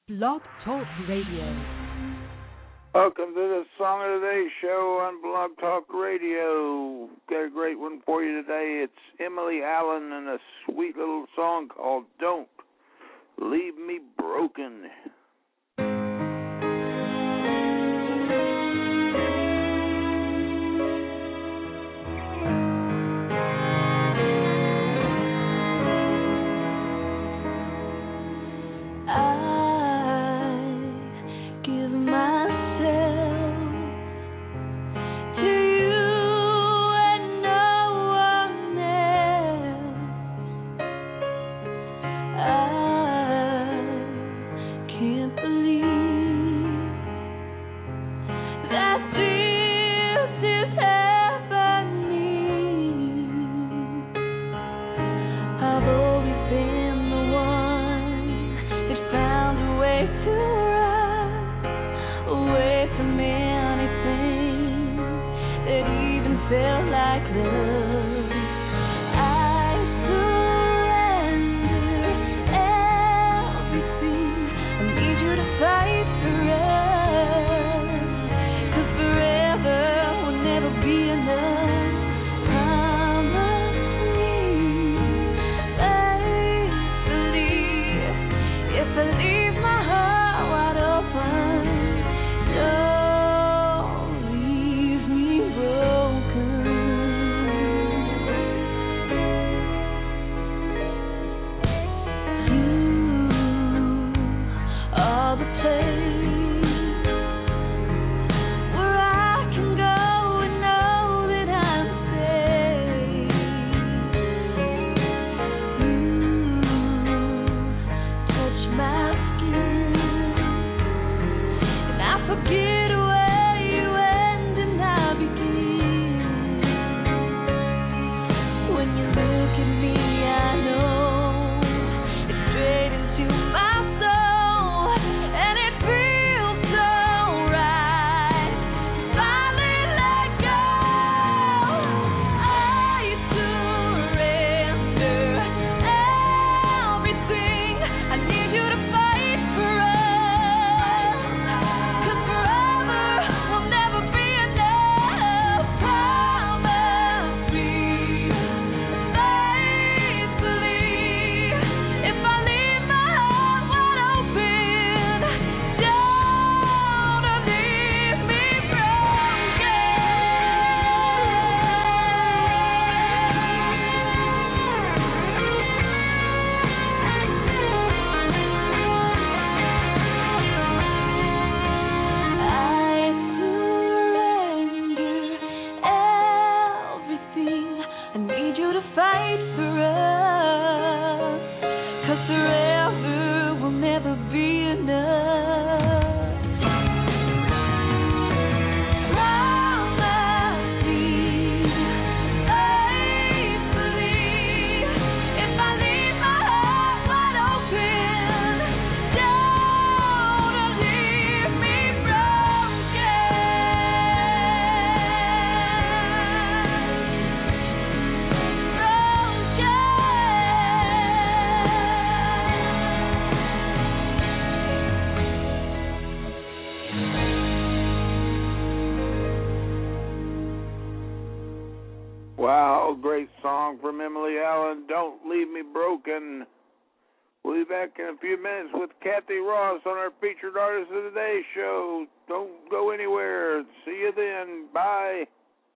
Blog Talk Radio. Welcome to the Song of the Day show on Blog Talk Radio. Got a great one for you today. It's Emily Allen and a sweet little song called Don't Leave Me Broken. Wow, great song from Emily Allen, Don't Leave Me Broken. We'll be back in a few minutes with Kathy Ross on our Featured Artist of the Day show. Don't go anywhere. See you then. Bye.